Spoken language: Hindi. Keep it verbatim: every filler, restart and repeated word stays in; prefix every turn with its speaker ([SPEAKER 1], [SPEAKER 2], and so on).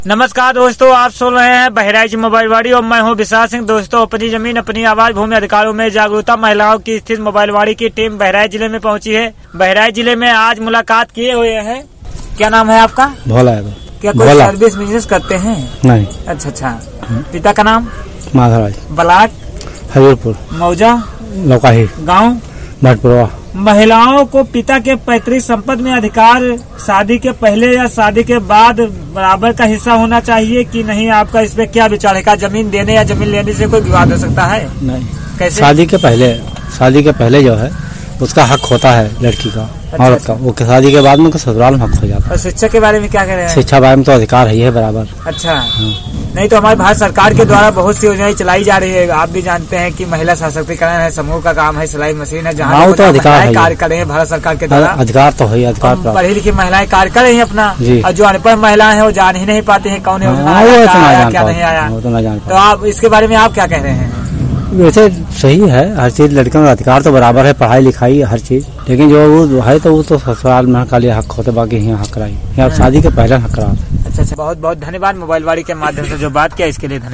[SPEAKER 1] नमस्कार दोस्तों, आप सुन रहे हैं बहराइच मोबाइल वाड़ी और मैं हूं विशाल सिंह। दोस्तों, अपनी जमीन अपनी आवाज भूमि अधिकारों में जागरूकता महिलाओं की स्थित मोबाइल वाड़ी की टीम बहराइच जिले में पहुंची है। बहराइच जिले में आज मुलाकात किए हुए हैं। क्या नाम है आपका?
[SPEAKER 2] भोला है।
[SPEAKER 1] क्या कोई सर्विस बिजनेस करते हैं?
[SPEAKER 2] नहीं।
[SPEAKER 1] अच्छा अच्छा। पिता का नाम?
[SPEAKER 2] माधवराज।
[SPEAKER 1] ब्लाक?
[SPEAKER 2] हरिपुर।
[SPEAKER 1] मौजा?
[SPEAKER 2] लौकाही।
[SPEAKER 1] गाँव?
[SPEAKER 2] भटपुरवा।
[SPEAKER 1] महिलाओं को पिता के पैतृक संपत्ति में अधिकार शादी के पहले या शादी के बाद बराबर का हिस्सा होना चाहिए कि नहीं? आपका इस पे क्या विचार है? क्या जमीन देने या जमीन लेने से कोई विवाद हो सकता है? नहीं। कैसे? शादी के पहले
[SPEAKER 2] शादी के पहले जो है उसका हक होता है लड़की का,
[SPEAKER 1] अच्छा,
[SPEAKER 2] औरत का। वो शादी के बाद में ससुराल में हक हो जाता है।
[SPEAKER 1] और शिक्षा के बारे में क्या कह रहे हैं?
[SPEAKER 2] शिक्षा बारे में तो अधिकार है, है बराबर।
[SPEAKER 1] अच्छा। हाँ। नहीं तो हमारे भारत सरकार के द्वारा बहुत सी योजनाएं चलाई जा रही है। आप भी जानते हैं कि महिला सशक्तिकरण है, समूह का काम है, सिलाई मशीन है, जहाँ
[SPEAKER 2] तो अधिकार
[SPEAKER 1] कार्य कर रहे हैं भारत सरकार के द्वारा।
[SPEAKER 2] अधिकार तो है, अधिकार।
[SPEAKER 1] पढ़ी लिखी महिलाएं कार्य कर रही है अपना, और जो अनपढ़ महिलाएं हैं वो जान ही नहीं पाती है कौन योजना आया क्या नहीं आया। तो आप इसके बारे में आप क्या कह रहे हैं?
[SPEAKER 2] वैसे सही है, हर चीज लड़कियों का अधिकार तो बराबर है, पढ़ाई लिखाई हर चीज। लेकिन जो वो है तो वो तो ससुराल में खाली हक होते, बाकी यहाँ हक रही। शादी के पहले हक रहा।
[SPEAKER 1] अच्छा अच्छा। बहुत बहुत धन्यवाद मोबाइल वाड़ी के माध्यम से जो बात किया इसके लिए धन्यवाद।